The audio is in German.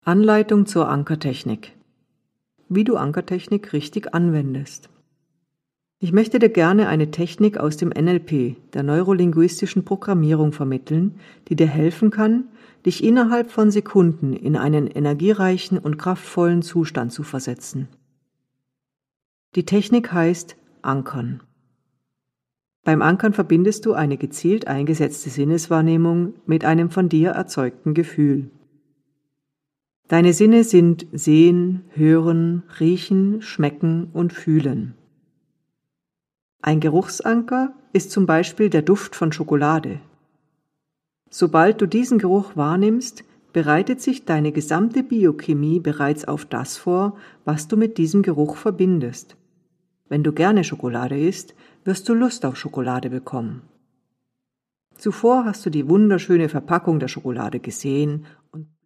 Anleitung zur Ankertechnik. Wie du Ankertechnik richtig anwendest. Ich möchte dir gerne eine Technik aus dem NLP, der neurolinguistischen Programmierung, vermitteln, die dir helfen kann, dich innerhalb von Sekunden in einen energiereichen und kraftvollen Zustand zu versetzen. Die Technik heißt Ankern. Beim Ankern verbindest du eine gezielt eingesetzte Sinneswahrnehmung mit einem von dir erzeugten Gefühl. Deine Sinne sind Sehen, Hören, Riechen, Schmecken und Fühlen. Ein Geruchsanker ist zum Beispiel der Duft von Schokolade. Sobald du diesen Geruch wahrnimmst, bereitet sich deine gesamte Biochemie bereits auf das vor, was du mit diesem Geruch verbindest. Wenn du gerne Schokolade isst, wirst du Lust auf Schokolade bekommen. Zuvor hast du die wunderschöne Verpackung der Schokolade gesehen und